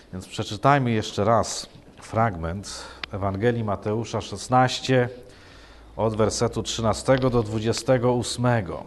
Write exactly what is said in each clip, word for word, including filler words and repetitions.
Więc przeczytajmy jeszcze raz fragment Ewangelii Mateusza szesnaście od wersetu trzynastego do dwudziestego ósmego.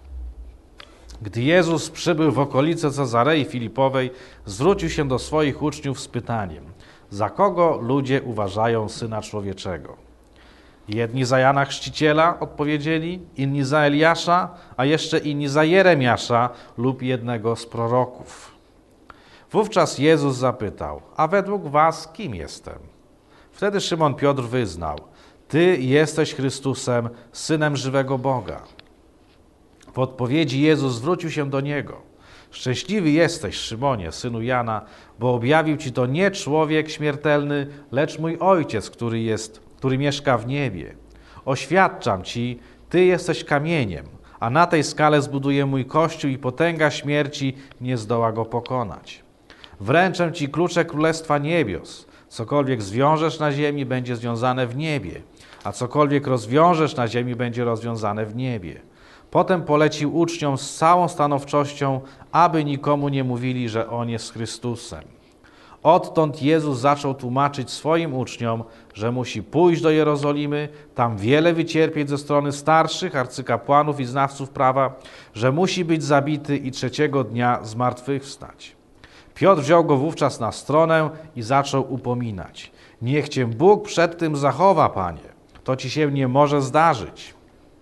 Gdy Jezus przybył w okolice Cezarei Filipowej, zwrócił się do swoich uczniów z pytaniem: za kogo ludzie uważają Syna Człowieczego? Jedni za Jana Chrzciciela odpowiedzieli, inni za Eliasza, a jeszcze inni za Jeremiasza lub jednego z proroków. Wówczas Jezus zapytał: a według was kim jestem? Wtedy Szymon Piotr wyznał: Ty jesteś Chrystusem, Synem żywego Boga. W odpowiedzi Jezus zwrócił się do niego: szczęśliwy jesteś, Szymonie, synu Jana, bo objawił ci to nie człowiek śmiertelny, lecz mój Ojciec, który jest, który mieszka w niebie. Oświadczam ci, ty jesteś kamieniem, a na tej skale zbuduję mój Kościół i potęga śmierci nie zdoła go pokonać. Wręczę ci klucze Królestwa Niebios. Cokolwiek zwiążesz na ziemi, będzie związane w niebie, a cokolwiek rozwiążesz na ziemi, będzie rozwiązane w niebie. Potem polecił uczniom z całą stanowczością, aby nikomu nie mówili, że On jest Chrystusem. Odtąd Jezus zaczął tłumaczyć swoim uczniom, że musi pójść do Jerozolimy, tam wiele wycierpieć ze strony starszych, arcykapłanów i znawców prawa, że musi być zabity i trzeciego dnia zmartwychwstać. Piotr wziął go wówczas na stronę i zaczął upominać: niech cię Bóg przed tym zachowa, Panie, to ci się nie może zdarzyć.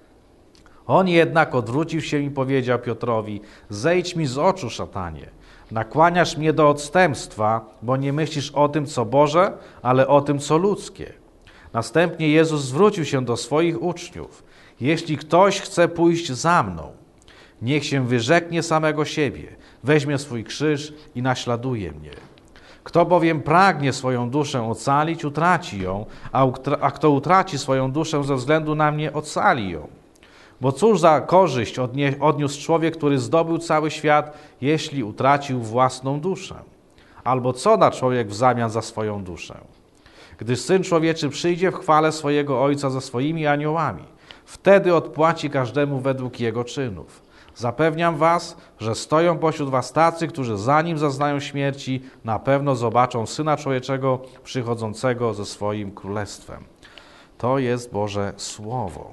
On jednak odwrócił się i powiedział Piotrowi: zejdź mi z oczu, szatanie. Nakłaniasz mnie do odstępstwa, bo nie myślisz o tym, co Boże, ale o tym, co ludzkie. Następnie Jezus zwrócił się do swoich uczniów: jeśli ktoś chce pójść za mną, niech się wyrzeknie samego siebie, weźmie swój krzyż i naśladuje mnie. Kto bowiem pragnie swoją duszę ocalić, utraci ją, a, a kto utraci swoją duszę ze względu na mnie, ocali ją. Bo cóż za korzyść odniósł człowiek, który zdobył cały świat, jeśli utracił własną duszę? Albo co da człowiek w zamian za swoją duszę? Gdyż Syn Człowieczy przyjdzie w chwale swojego Ojca ze swoimi aniołami, wtedy odpłaci każdemu według jego czynów. Zapewniam was, że stoją pośród was tacy, którzy zanim zaznają śmierci, na pewno zobaczą Syna Człowieczego przychodzącego ze swoim królestwem. To jest Boże Słowo.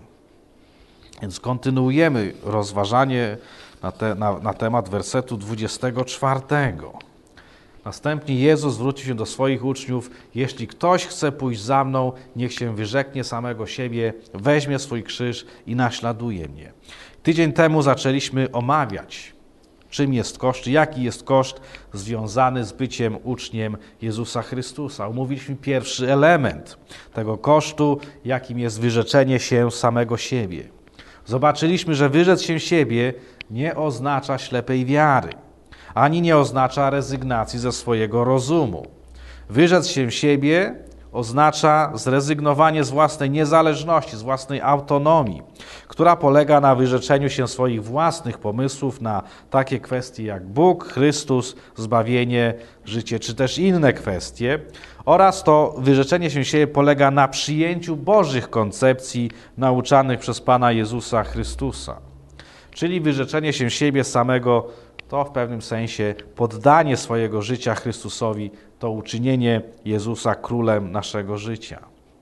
Więc kontynuujemy rozważanie na, te, na, na temat wersetu dwudziestego czwartego. Następnie Jezus zwrócił się do swoich uczniów: jeśli ktoś chce pójść za mną, niech się wyrzeknie samego siebie, weźmie swój krzyż i naśladuje mnie. Tydzień temu zaczęliśmy omawiać, czym jest koszt, jaki jest koszt związany z byciem uczniem Jezusa Chrystusa. Omówiliśmy pierwszy element tego kosztu, jakim jest wyrzeczenie się samego siebie. Zobaczyliśmy, że wyrzec się siebie nie oznacza ślepej wiary, ani nie oznacza rezygnacji ze swojego rozumu. Wyrzec się siebie oznacza zrezygnowanie z własnej niezależności, z własnej autonomii, która polega na wyrzeczeniu się swoich własnych pomysłów na takie kwestie jak Bóg, Chrystus, zbawienie, życie, czy też inne kwestie. Oraz to wyrzeczenie się siebie polega na przyjęciu Bożych koncepcji nauczanych przez Pana Jezusa Chrystusa. Czyli wyrzeczenie się siebie samego to w pewnym sensie poddanie swojego życia Chrystusowi, to uczynienie Jezusa królem naszego życia.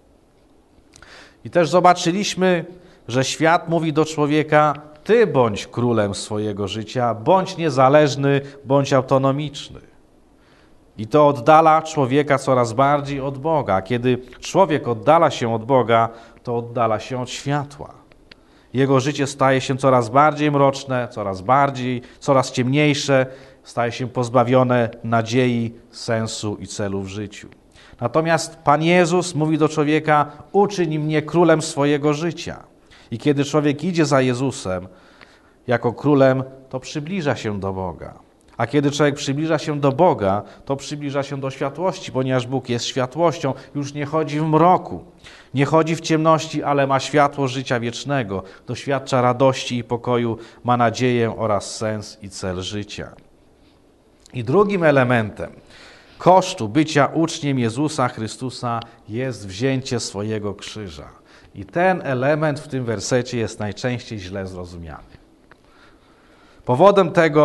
I też zobaczyliśmy, że świat mówi do człowieka: ty bądź królem swojego życia, bądź niezależny, bądź autonomiczny. I to oddala człowieka coraz bardziej od Boga. Kiedy człowiek oddala się od Boga, to oddala się od światła. Jego życie staje się coraz bardziej mroczne, coraz bardziej, coraz ciemniejsze, staje się pozbawione nadziei, sensu i celu w życiu. Natomiast Pan Jezus mówi do człowieka: uczyń mnie królem swojego życia. I kiedy człowiek idzie za Jezusem jako królem, to przybliża się do Boga. A kiedy człowiek przybliża się do Boga, to przybliża się do światłości, ponieważ Bóg jest światłością. Już nie chodzi w mroku, nie chodzi w ciemności, ale ma światło życia wiecznego. Doświadcza radości i pokoju, ma nadzieję oraz sens i cel życia. I drugim elementem kosztu bycia uczniem Jezusa Chrystusa jest wzięcie swojego krzyża. I ten element w tym wersecie jest najczęściej źle zrozumiany. Powodem tego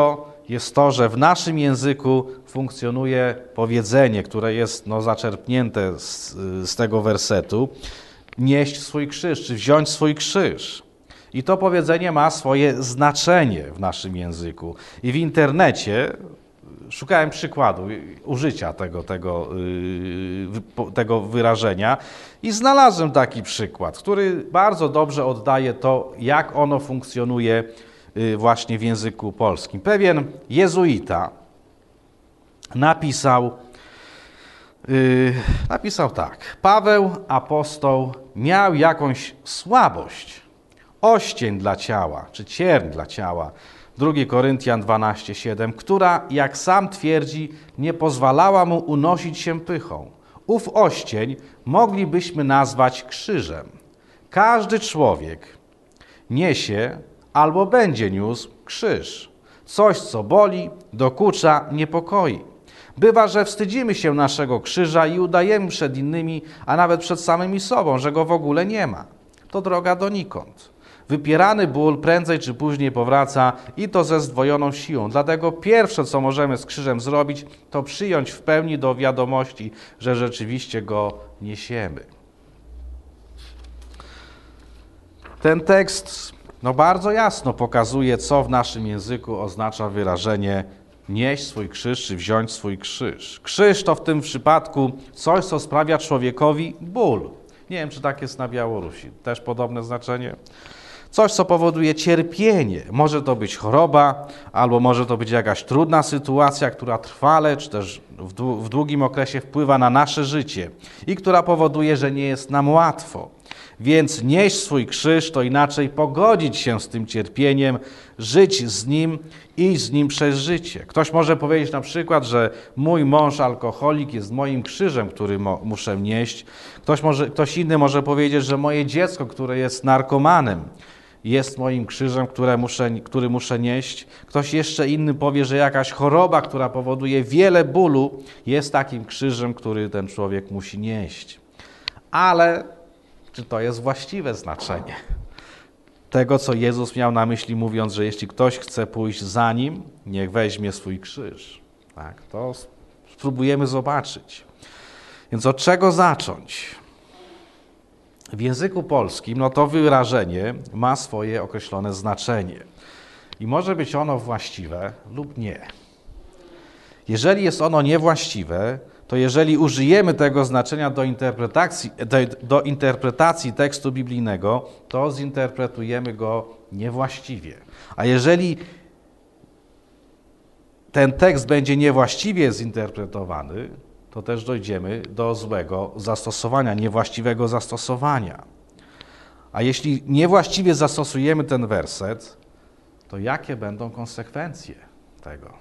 jest to, że w naszym języku funkcjonuje powiedzenie, które jest no, zaczerpnięte z, z tego wersetu, nieść swój krzyż, czy wziąć swój krzyż. I to powiedzenie ma swoje znaczenie w naszym języku. I w internecie szukałem przykładu użycia tego, tego, tego wyrażenia i znalazłem taki przykład, który bardzo dobrze oddaje to, jak ono funkcjonuje właśnie w języku polskim. Pewien jezuita napisał, yy, napisał tak. Paweł, apostoł, miał jakąś słabość, oścień dla ciała, czy cierń dla ciała, drugi Koryntian dwanaście siedem, która, jak sam twierdzi, nie pozwalała mu unosić się pychą. Ów oścień moglibyśmy nazwać krzyżem. Każdy człowiek niesie albo będzie niósł krzyż. Coś, co boli, dokucza, niepokoi. Bywa, że wstydzimy się naszego krzyża i udajemy przed innymi, a nawet przed samymi sobą, że go w ogóle nie ma. To droga donikąd. Wypierany ból prędzej czy później powraca i to ze zdwojoną siłą. Dlatego pierwsze, co możemy z krzyżem zrobić, to przyjąć w pełni do wiadomości, że rzeczywiście go niesiemy. Ten tekst no, bardzo jasno pokazuje, co w naszym języku oznacza wyrażenie nieść swój krzyż, czy wziąć swój krzyż. Krzyż to w tym przypadku coś, co sprawia człowiekowi ból. Nie wiem, czy tak jest na Białorusi. Też podobne znaczenie? Coś, co powoduje cierpienie. Może to być choroba, albo może to być jakaś trudna sytuacja, która trwale, czy też w długim okresie wpływa na nasze życie i która powoduje, że nie jest nam łatwo. Więc nieść swój krzyż to inaczej pogodzić się z tym cierpieniem, żyć z nim, iść z nim przez życie. Ktoś może powiedzieć na przykład, że mój mąż alkoholik jest moim krzyżem, który mo- muszę nieść. Ktoś, może, ktoś inny może powiedzieć, że moje dziecko, które jest narkomanem, jest moim krzyżem, które muszę, który muszę nieść. Ktoś jeszcze inny powie, że jakaś choroba, która powoduje wiele bólu, jest takim krzyżem, który ten człowiek musi nieść. Ale czy to jest właściwe znaczenie tego, co Jezus miał na myśli, mówiąc, że jeśli ktoś chce pójść za Nim, niech weźmie swój krzyż. Tak, to spróbujemy zobaczyć. Więc od czego zacząć? W języku polskim no to wyrażenie ma swoje określone znaczenie. I może być ono właściwe lub nie. Jeżeli jest ono niewłaściwe, to jeżeli użyjemy tego znaczenia do interpretacji, do, do interpretacji tekstu biblijnego, to zinterpretujemy go niewłaściwie. A jeżeli ten tekst będzie niewłaściwie zinterpretowany, to też dojdziemy do złego zastosowania, niewłaściwego zastosowania. A jeśli niewłaściwie zastosujemy ten werset, to jakie będą konsekwencje tego?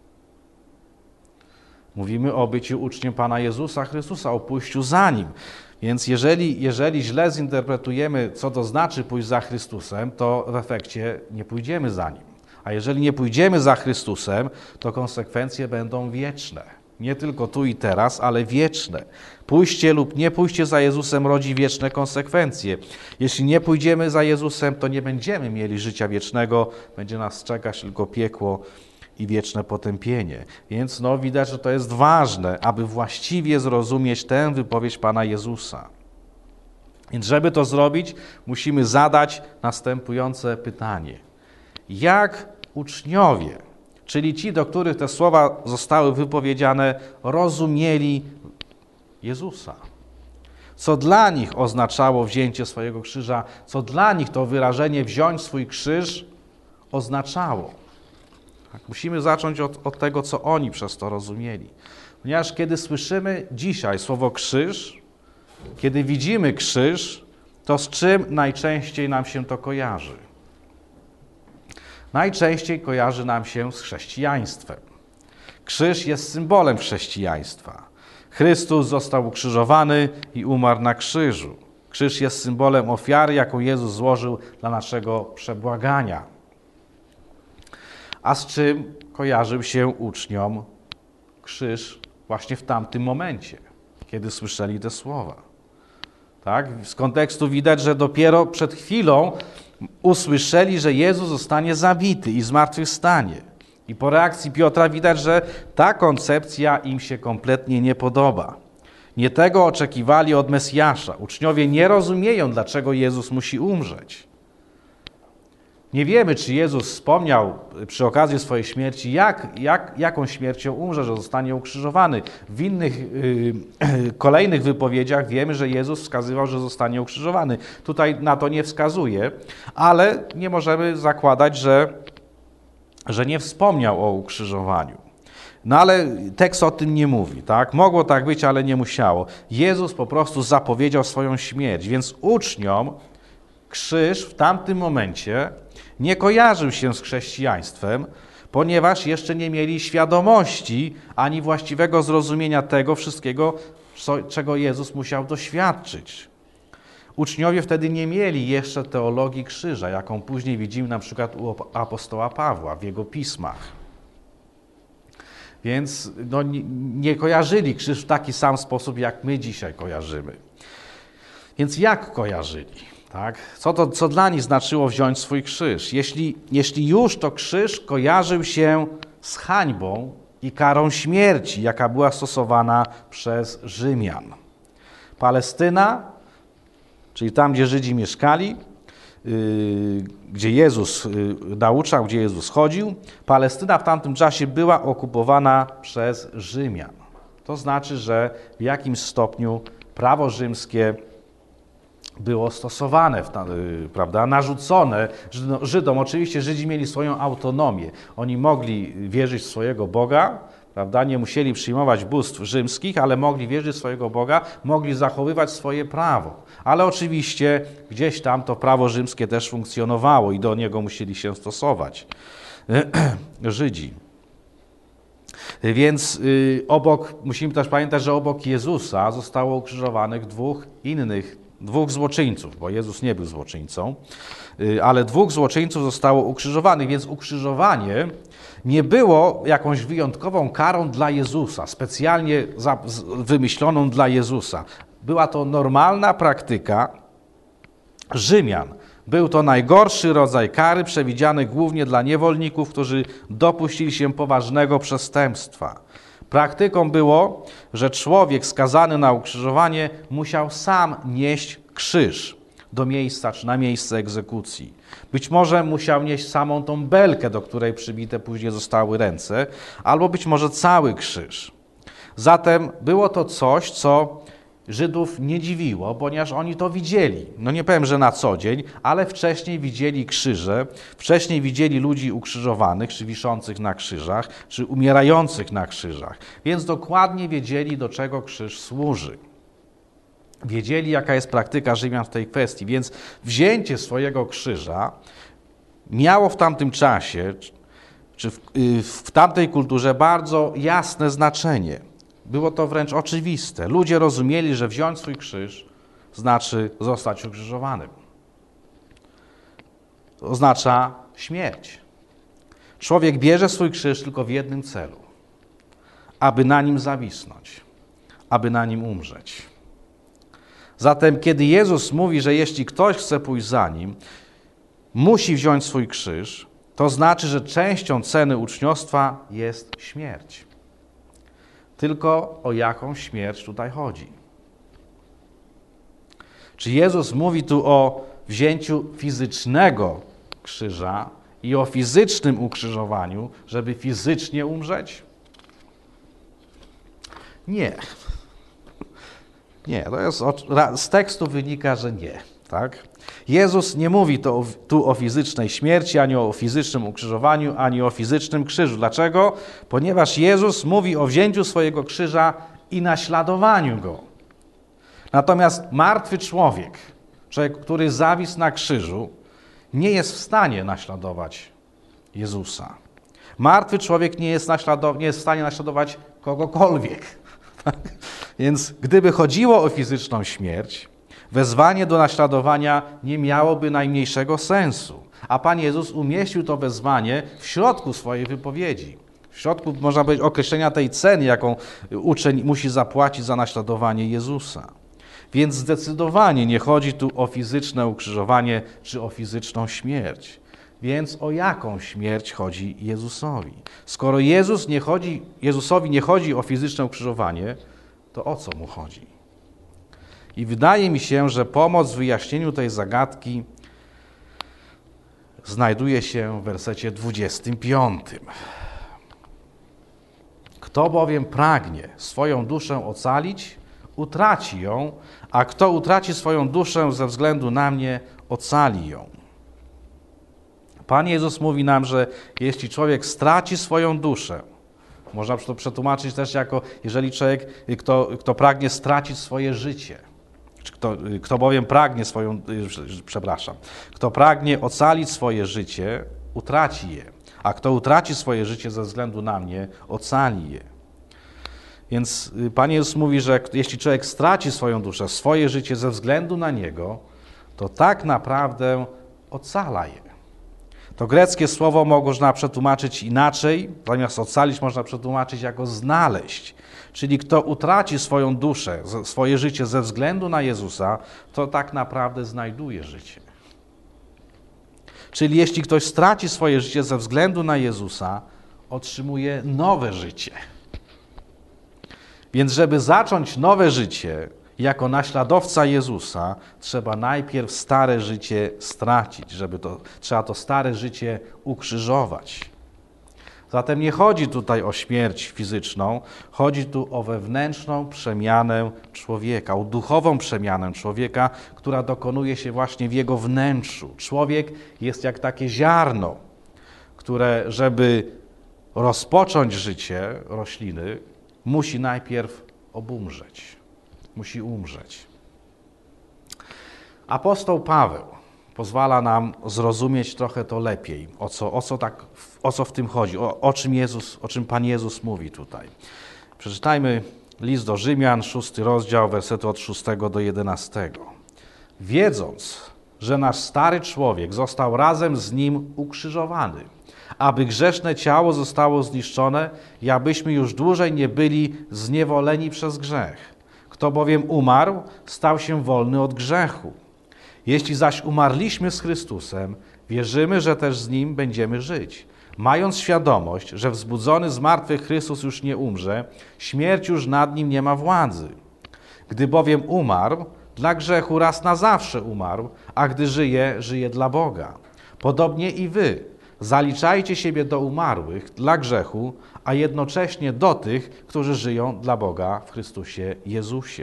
Mówimy o byciu uczniem Pana Jezusa Chrystusa, o pójściu za Nim. Więc jeżeli, jeżeli źle zinterpretujemy, co to znaczy pójść za Chrystusem, to w efekcie nie pójdziemy za Nim. A jeżeli nie pójdziemy za Chrystusem, to konsekwencje będą wieczne. Nie tylko tu i teraz, ale wieczne. Pójście lub nie pójście za Jezusem rodzi wieczne konsekwencje. Jeśli nie pójdziemy za Jezusem, to nie będziemy mieli życia wiecznego, będzie nas czekać tylko piekło i wieczne potępienie. Więc no, widać, że to jest ważne, aby właściwie zrozumieć tę wypowiedź Pana Jezusa. Więc żeby to zrobić, musimy zadać następujące pytanie. Jak uczniowie, czyli ci, do których te słowa zostały wypowiedziane, rozumieli Jezusa? Co dla nich oznaczało wzięcie swojego krzyża? Co dla nich to wyrażenie wziąć swój krzyż oznaczało? Tak, musimy zacząć od, od tego, co oni przez to rozumieli. Ponieważ kiedy słyszymy dzisiaj słowo krzyż, kiedy widzimy krzyż, to z czym najczęściej nam się to kojarzy? Najczęściej kojarzy nam się z chrześcijaństwem. Krzyż jest symbolem chrześcijaństwa. Chrystus został ukrzyżowany i umarł na krzyżu. Krzyż jest symbolem ofiary, jaką Jezus złożył dla naszego przebłagania. A z czym kojarzył się uczniom krzyż właśnie w tamtym momencie, kiedy słyszeli te słowa? Tak? Z kontekstu widać, że dopiero przed chwilą usłyszeli, że Jezus zostanie zabity i zmartwychwstanie. I po reakcji Piotra widać, że ta koncepcja im się kompletnie nie podoba. Nie tego oczekiwali od Mesjasza. Uczniowie nie rozumieją, dlaczego Jezus musi umrzeć. Nie wiemy, czy Jezus wspomniał przy okazji swojej śmierci, jak, jak, jaką śmiercią umrze, że zostanie ukrzyżowany. W innych yy, kolejnych wypowiedziach wiemy, że Jezus wskazywał, że zostanie ukrzyżowany. Tutaj na to nie wskazuje, ale nie możemy zakładać, że, że nie wspomniał o ukrzyżowaniu. No ale tekst o tym nie mówi, tak? Mogło tak być, ale nie musiało. Jezus po prostu zapowiedział swoją śmierć, więc uczniom krzyż w tamtym momencie nie kojarzył się z chrześcijaństwem, ponieważ jeszcze nie mieli świadomości ani właściwego zrozumienia tego wszystkiego, co, czego Jezus musiał doświadczyć. Uczniowie wtedy nie mieli jeszcze teologii krzyża, jaką później widzimy na przykład u apostoła Pawła w jego pismach. Więc no, nie, nie kojarzyli krzyż w taki sam sposób, jak my dzisiaj kojarzymy. Więc jak kojarzyli? Tak? Co, to, co dla nich znaczyło wziąć swój krzyż? Jeśli, jeśli już, to krzyż kojarzył się z hańbą i karą śmierci, jaka była stosowana przez Rzymian. Palestyna, czyli tam, gdzie Żydzi mieszkali, yy, gdzie Jezus yy, nauczał, gdzie Jezus chodził, Palestyna w tamtym czasie była okupowana przez Rzymian. To znaczy, że w jakimś stopniu prawo rzymskie było stosowane, prawda, narzucone Żydom. Oczywiście Żydzi mieli swoją autonomię. Oni mogli wierzyć w swojego Boga, prawda, nie musieli przyjmować bóstw rzymskich, ale mogli wierzyć w swojego Boga, mogli zachowywać swoje prawo. Ale oczywiście gdzieś tam to prawo rzymskie też funkcjonowało i do niego musieli się stosować Żydzi. Więc y, obok, musimy też pamiętać, że obok Jezusa zostało ukrzyżowanych dwóch innych Dwóch złoczyńców, bo Jezus nie był złoczyńcą, ale dwóch złoczyńców zostało ukrzyżowanych, więc ukrzyżowanie nie było jakąś wyjątkową karą dla Jezusa, specjalnie wymyśloną dla Jezusa. Była to normalna praktyka Rzymian. Był to najgorszy rodzaj kary przewidziany głównie dla niewolników, którzy dopuścili się poważnego przestępstwa. Praktyką było, że człowiek skazany na ukrzyżowanie musiał sam nieść krzyż do miejsca czy na miejsce egzekucji. Być może musiał nieść samą tą belkę, do której przybite później zostały ręce, albo być może cały krzyż. Zatem było to coś, co Żydów nie dziwiło, ponieważ oni to widzieli. No nie powiem, że na co dzień, ale wcześniej widzieli krzyże, wcześniej widzieli ludzi ukrzyżowanych, czy wiszących na krzyżach, czy umierających na krzyżach. Więc dokładnie wiedzieli, do czego krzyż służy. Wiedzieli, jaka jest praktyka Rzymian w tej kwestii, więc wzięcie swojego krzyża miało w tamtym czasie, czy w, w tamtej kulturze bardzo jasne znaczenie. Było to wręcz oczywiste. Ludzie rozumieli, że wziąć swój krzyż znaczy zostać ukrzyżowanym. To oznacza śmierć. Człowiek bierze swój krzyż tylko w jednym celu. Aby na nim zawisnąć. Aby na nim umrzeć. Zatem, kiedy Jezus mówi, że jeśli ktoś chce pójść za nim, musi wziąć swój krzyż, to znaczy, że częścią ceny uczniostwa jest śmierć. Tylko o jaką śmierć tutaj chodzi? Czy Jezus mówi tu o wzięciu fizycznego krzyża i o fizycznym ukrzyżowaniu, żeby fizycznie umrzeć? Nie. Nie, to jest, z tekstu wynika, że nie. Tak? Jezus nie mówi to, tu o fizycznej śmierci, ani o fizycznym ukrzyżowaniu, ani o fizycznym krzyżu. Dlaczego? Ponieważ Jezus mówi o wzięciu swojego krzyża i naśladowaniu Go. Natomiast martwy człowiek, człowiek, który zawisł na krzyżu, nie jest w stanie naśladować Jezusa. Martwy człowiek nie jest, naśladow- nie jest w stanie naśladować kogokolwiek. Więc gdyby chodziło o fizyczną śmierć, wezwanie do naśladowania nie miałoby najmniejszego sensu. A Pan Jezus umieścił to wezwanie w środku swojej wypowiedzi. W środku, można powiedzieć, określenia tej ceny, jaką uczeń musi zapłacić za naśladowanie Jezusa. Więc zdecydowanie nie chodzi tu o fizyczne ukrzyżowanie czy o fizyczną śmierć. Więc o jaką śmierć chodzi Jezusowi? Skoro Jezus nie chodzi, Jezusowi nie chodzi o fizyczne ukrzyżowanie, to o co mu chodzi? I wydaje mi się, że pomoc w wyjaśnieniu tej zagadki znajduje się w wersecie dwudziestym piątym. Kto bowiem pragnie swoją duszę ocalić, utraci ją, a kto utraci swoją duszę ze względu na mnie, ocali ją. Pan Jezus mówi nam, że jeśli człowiek straci swoją duszę, można to przetłumaczyć też jako, jeżeli człowiek, kto, kto pragnie stracić swoje życie, kto, kto bowiem pragnie swoją, przepraszam, kto pragnie ocalić swoje życie, utraci je, a kto utraci swoje życie ze względu na mnie, ocali je. Więc Pan Jezus mówi, że jeśli człowiek straci swoją duszę, swoje życie ze względu na Niego, to tak naprawdę ocala je. To greckie słowo można przetłumaczyć inaczej, zamiast ocalić można przetłumaczyć jako znaleźć. Czyli kto utraci swoją duszę, swoje życie ze względu na Jezusa, to tak naprawdę znajduje życie. Czyli jeśli ktoś straci swoje życie ze względu na Jezusa, otrzymuje nowe życie. Więc żeby zacząć nowe życie jako naśladowca Jezusa, trzeba najpierw stare życie stracić, żeby to, trzeba to stare życie ukrzyżować. Zatem nie chodzi tutaj o śmierć fizyczną, chodzi tu o wewnętrzną przemianę człowieka, o duchową przemianę człowieka, która dokonuje się właśnie w jego wnętrzu. Człowiek jest jak takie ziarno, które, żeby rozpocząć życie rośliny, musi najpierw obumrzeć, musi umrzeć. Apostoł Paweł pozwala nam zrozumieć trochę to lepiej, o co, o co, tak, o co w tym chodzi, o, o czym Jezus, o czym Pan Jezus mówi tutaj. Przeczytajmy list do Rzymian, szósty rozdział, wersety od szóstego do jedenastego. Wiedząc, że nasz stary człowiek został razem z nim ukrzyżowany, aby grzeszne ciało zostało zniszczone i abyśmy już dłużej nie byli zniewoleni przez grzech. Kto bowiem umarł, stał się wolny od grzechu. Jeśli zaś umarliśmy z Chrystusem, wierzymy, że też z Nim będziemy żyć. Mając świadomość, że wzbudzony z martwych Chrystus już nie umrze, śmierć już nad Nim nie ma władzy. Gdy bowiem umarł, dla grzechu raz na zawsze umarł, a gdy żyje, żyje dla Boga. Podobnie i wy. Zaliczajcie siebie do umarłych dla grzechu, a jednocześnie do tych, którzy żyją dla Boga w Chrystusie Jezusie.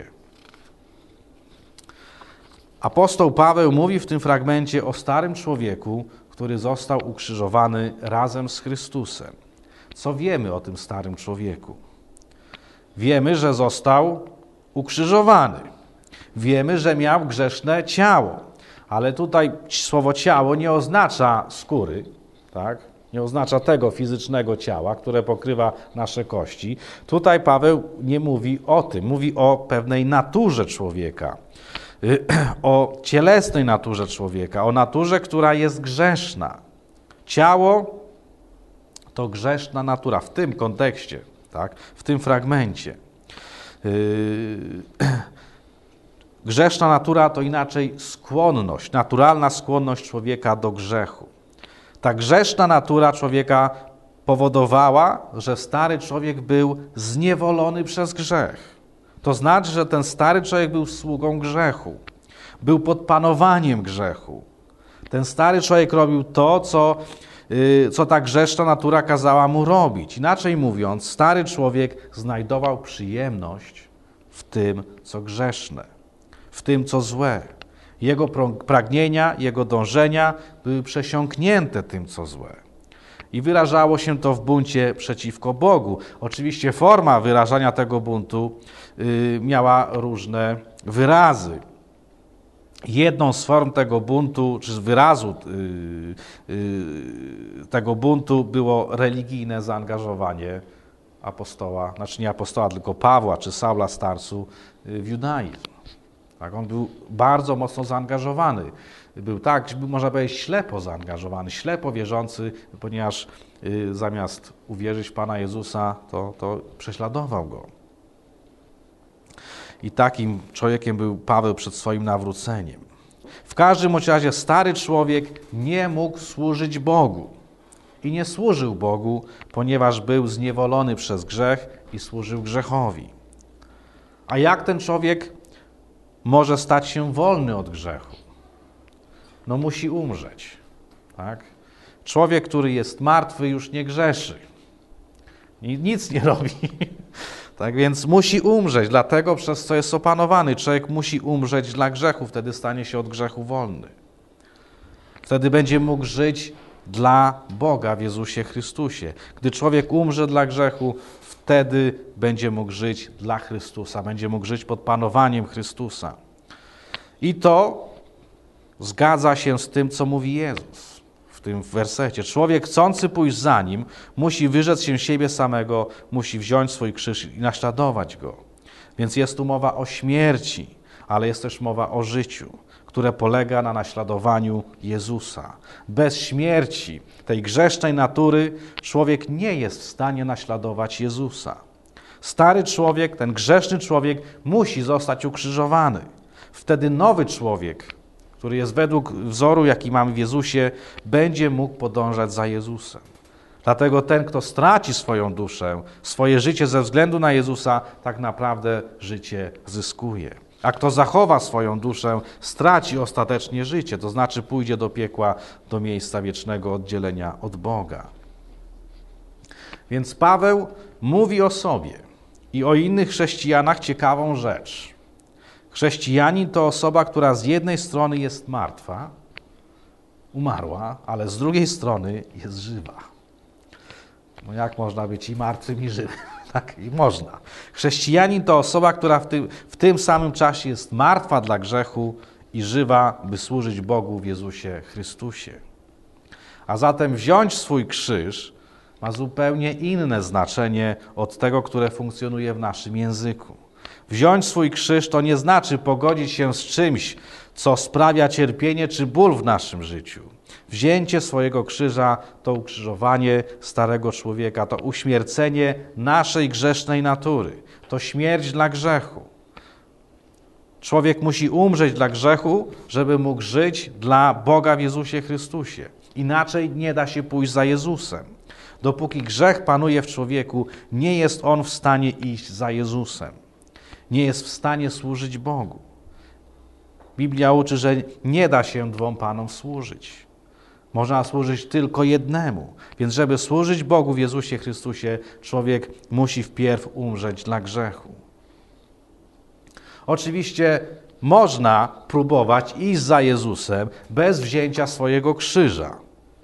Apostoł Paweł mówi w tym fragmencie o starym człowieku, który został ukrzyżowany razem z Chrystusem. Co wiemy o tym starym człowieku? Wiemy, że został ukrzyżowany. Wiemy, że miał grzeszne ciało. Ale tutaj słowo ciało nie oznacza skóry, tak? Nie oznacza tego fizycznego ciała, które pokrywa nasze kości. Tutaj Paweł nie mówi o tym, mówi o pewnej naturze człowieka, o cielesnej naturze człowieka, o naturze, która jest grzeszna. Ciało to grzeszna natura w tym kontekście, tak? W tym fragmencie. Grzeszna natura to inaczej skłonność, naturalna skłonność człowieka do grzechu. Ta grzeszna natura człowieka powodowała, że stary człowiek był zniewolony przez grzech. To znaczy, że ten stary człowiek był sługą grzechu, był pod panowaniem grzechu. Ten stary człowiek robił to, co, yy, co ta grzeszna natura kazała mu robić. Inaczej mówiąc, stary człowiek znajdował przyjemność w tym, co grzeszne, w tym, co złe. Jego pragnienia, jego dążenia były przesiąknięte tym, co złe. I wyrażało się to w buncie przeciwko Bogu. Oczywiście forma wyrażania tego buntu y, miała różne wyrazy. Jedną z form tego buntu, czy z wyrazu y, y, tego buntu było religijne zaangażowanie apostoła, znaczy nie apostoła, tylko Pawła czy Saula z Tarsu w judaizm. Tak, on był bardzo mocno zaangażowany. Był tak, można powiedzieć, ślepo zaangażowany, ślepo wierzący, ponieważ y, zamiast uwierzyć w Pana Jezusa, to, to prześladował Go. I takim człowiekiem był Paweł przed swoim nawróceniem. W W każdym bądź razie stary człowiek nie mógł służyć Bogu. I nie służył Bogu, ponieważ był zniewolony przez grzech i służył grzechowi. A jak ten człowiek może stać się wolny od grzechu? No musi umrzeć. Tak? Człowiek, który jest martwy, już nie grzeszy. I nic nie robi. Tak więc musi umrzeć, dlatego przez co jest opanowany. Człowiek musi umrzeć dla grzechu, wtedy stanie się od grzechu wolny. Wtedy będzie mógł żyć dla Boga w Jezusie Chrystusie. Gdy człowiek umrze dla grzechu, wtedy będzie mógł żyć dla Chrystusa, będzie mógł żyć pod panowaniem Chrystusa. I to zgadza się z tym, co mówi Jezus w tym wersecie. Człowiek chcący pójść za Nim musi wyrzec się siebie samego, musi wziąć swój krzyż i naśladować Go. Więc jest tu mowa o śmierci, ale jest też mowa o życiu, które polega na naśladowaniu Jezusa. Bez śmierci tej grzesznej natury człowiek nie jest w stanie naśladować Jezusa. Stary człowiek, ten grzeszny człowiek musi zostać ukrzyżowany. Wtedy nowy człowiek, który jest według wzoru, jaki mamy w Jezusie, będzie mógł podążać za Jezusem. Dlatego ten, kto straci swoją duszę, swoje życie ze względu na Jezusa, tak naprawdę życie zyskuje. A kto zachowa swoją duszę, straci ostatecznie życie, to znaczy pójdzie do piekła, do miejsca wiecznego oddzielenia od Boga. Więc Paweł mówi o sobie i o innych chrześcijanach ciekawą rzecz. Chrześcijanin to osoba, która z jednej strony jest martwa, umarła, ale z drugiej strony jest żywa. No jak można być i martwym, i żywym? Tak, i można. Chrześcijanin to osoba, która w tym, w tym samym czasie jest martwa dla grzechu i żywa, by służyć Bogu w Jezusie Chrystusie. A zatem wziąć swój krzyż ma zupełnie inne znaczenie od tego, które funkcjonuje w naszym języku. Wziąć swój krzyż to nie znaczy pogodzić się z czymś, co sprawia cierpienie czy ból w naszym życiu. Wzięcie swojego krzyża to ukrzyżowanie starego człowieka, to uśmiercenie naszej grzesznej natury, to śmierć dla grzechu. Człowiek musi umrzeć dla grzechu, żeby mógł żyć dla Boga w Jezusie Chrystusie. Inaczej nie da się pójść za Jezusem. Dopóki grzech panuje w człowieku, nie jest on w stanie iść za Jezusem. Nie jest w stanie służyć Bogu. Biblia uczy, że nie da się dwom Panom służyć. Można służyć tylko jednemu. Więc żeby służyć Bogu w Jezusie Chrystusie, człowiek musi wpierw umrzeć dla grzechu. Oczywiście można próbować iść za Jezusem bez wzięcia swojego krzyża.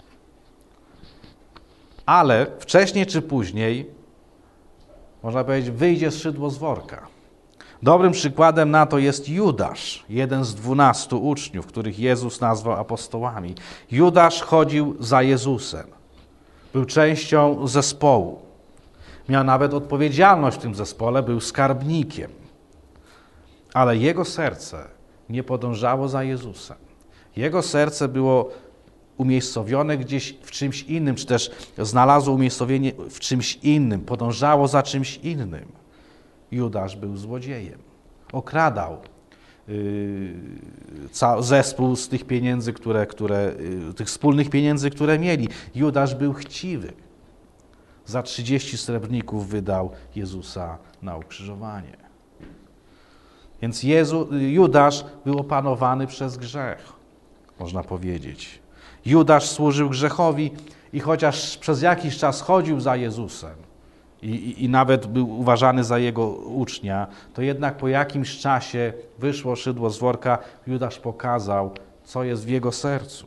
Ale wcześniej czy później, można powiedzieć, wyjdzie szydło z worka. Dobrym przykładem na to jest Judasz, jeden z dwunastu uczniów, których Jezus nazwał apostołami. Judasz chodził za Jezusem. Był częścią zespołu. Miał nawet odpowiedzialność w tym zespole, był skarbnikiem. Ale jego serce nie podążało za Jezusem. Jego serce było umiejscowione gdzieś w czymś innym, czy też znalazło umiejscowienie w czymś innym, podążało za czymś innym. Judasz był złodziejem. Okradał yy, ca- zespół z tych pieniędzy, które, które, yy, tych wspólnych pieniędzy, które mieli. Judasz był chciwy. Za trzydzieści srebrników wydał Jezusa na ukrzyżowanie. Więc Jezu, Judasz był opanowany przez grzech, można powiedzieć. Judasz służył grzechowi i chociaż przez jakiś czas chodził za Jezusem, I, i, i nawet był uważany za jego ucznia, to jednak po jakimś czasie wyszło szydło z worka, Judasz pokazał, co jest w jego sercu.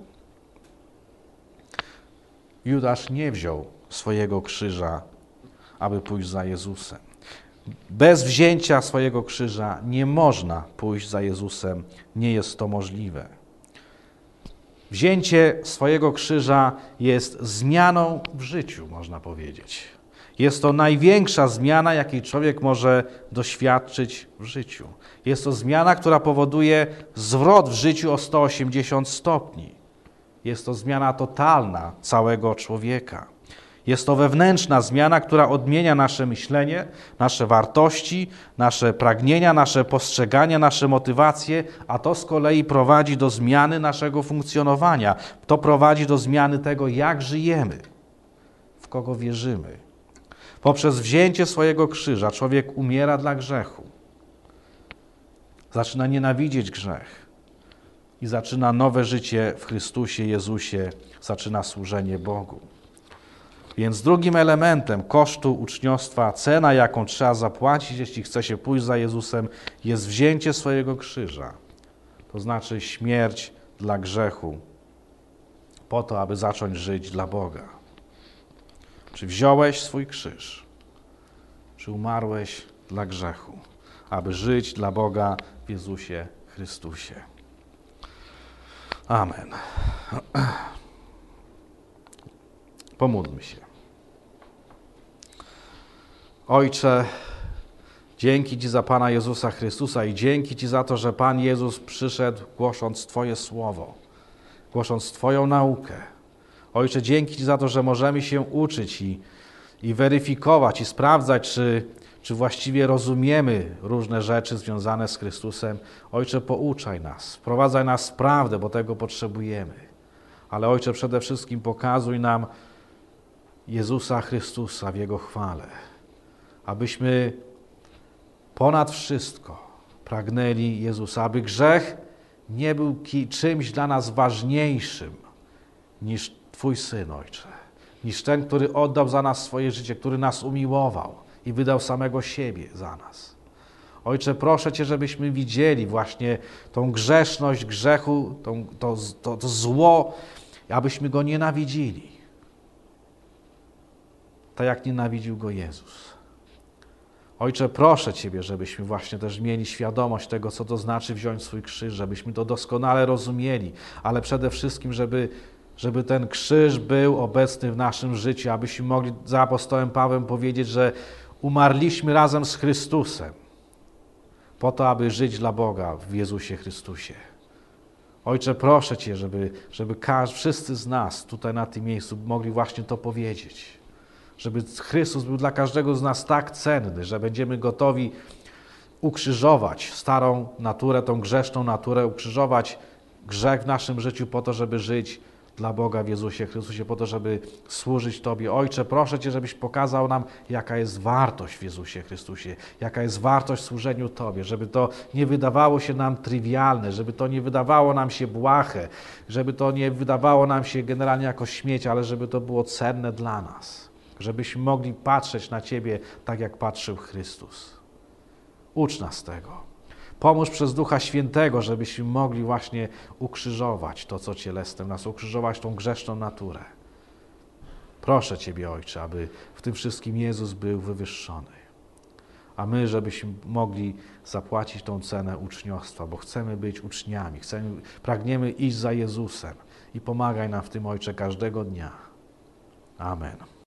Judasz nie wziął swojego krzyża, aby pójść za Jezusem. Bez wzięcia swojego krzyża nie można pójść za Jezusem, nie jest to możliwe. Wzięcie swojego krzyża jest zmianą w życiu, można powiedzieć. Jest to największa zmiana, jakiej człowiek może doświadczyć w życiu. Jest to zmiana, która powoduje zwrot w życiu o sto osiemdziesiąt stopni. Jest to zmiana totalna całego człowieka. Jest to wewnętrzna zmiana, która odmienia nasze myślenie, nasze wartości, nasze pragnienia, nasze postrzegania, nasze motywacje, a to z kolei prowadzi do zmiany naszego funkcjonowania. To prowadzi do zmiany tego, jak żyjemy, w kogo wierzymy. Poprzez wzięcie swojego krzyża człowiek umiera dla grzechu. Zaczyna nienawidzieć grzech i zaczyna nowe życie w Chrystusie Jezusie, zaczyna służenie Bogu. Więc drugim elementem kosztu uczniostwa, cena, jaką trzeba zapłacić, jeśli chce się pójść za Jezusem, jest wzięcie swojego krzyża. To znaczy śmierć dla grzechu, po to, aby zacząć żyć dla Boga. Czy wziąłeś swój krzyż? Czy umarłeś dla grzechu, aby żyć dla Boga w Jezusie Chrystusie? Amen. Pomódlmy się. Ojcze, dzięki Ci za Pana Jezusa Chrystusa i dzięki Ci za to, że Pan Jezus przyszedł głosząc Twoje słowo, głosząc Twoją naukę. Ojcze, dzięki Ci za to, że możemy się uczyć i, i weryfikować i sprawdzać, czy, czy właściwie rozumiemy różne rzeczy związane z Chrystusem. Ojcze, pouczaj nas, wprowadzaj nas w prawdę, bo tego potrzebujemy. Ale Ojcze, przede wszystkim pokazuj nam Jezusa Chrystusa w Jego chwale, abyśmy ponad wszystko pragnęli Jezusa, aby grzech nie był czymś dla nas ważniejszym niż Twój Syn, Ojcze, niż ten, który oddał za nas swoje życie, który nas umiłował i wydał samego siebie za nas. Ojcze, proszę Cię, żebyśmy widzieli właśnie tą grzeszność grzechu, tą, to, to, to zło, abyśmy go nienawidzili, tak jak nienawidził go Jezus. Ojcze, proszę Ciebie, żebyśmy właśnie też mieli świadomość tego, co to znaczy wziąć swój krzyż, żebyśmy to doskonale rozumieli, ale przede wszystkim, żeby, żeby ten krzyż był obecny w naszym życiu, abyśmy mogli za apostołem Pawłem powiedzieć, że umarliśmy razem z Chrystusem po to, aby żyć dla Boga w Jezusie Chrystusie. Ojcze, proszę Cię, żeby, żeby każdy, wszyscy z nas tutaj na tym miejscu mogli właśnie to powiedzieć. Żeby Chrystus był dla każdego z nas tak cenny, że będziemy gotowi ukrzyżować starą naturę, tą grzeszną naturę, ukrzyżować grzech w naszym życiu po to, żeby żyć dla Boga w Jezusie Chrystusie, po to, żeby służyć Tobie. Ojcze, proszę Cię, żebyś pokazał nam, jaka jest wartość w Jezusie Chrystusie, jaka jest wartość w służeniu Tobie, żeby to nie wydawało się nam trywialne, żeby to nie wydawało nam się błahe, żeby to nie wydawało nam się generalnie jako śmieć, ale żeby to było cenne dla nas, żebyśmy mogli patrzeć na Ciebie tak, jak patrzył Chrystus. Ucz nas tego. Pomóż przez Ducha Świętego, żebyśmy mogli właśnie ukrzyżować to, co cielesne w nas, ukrzyżować tą grzeszną naturę. Proszę Ciebie, Ojcze, aby w tym wszystkim Jezus był wywyższony, a my, żebyśmy mogli zapłacić tą cenę uczniostwa, bo chcemy być uczniami, chcemy, pragniemy iść za Jezusem i pomagaj nam w tym, Ojcze, każdego dnia. Amen.